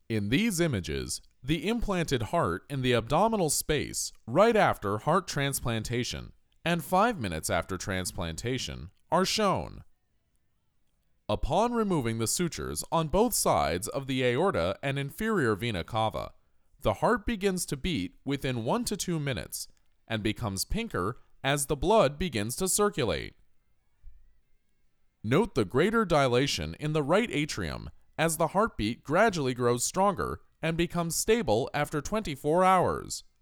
In these images, the implanted heart in the abdominal space right after heart transplantation and 5 minutes after transplantation are shown. Upon removing the sutures on both sides of the aorta and inferior vena cava, the heart begins to beat within 1 to 2 minutes and becomes pinker as the blood begins to circulate. Note the greater dilation in the right atrium as the heartbeat gradually grows stronger and becomes stable after 24 hours.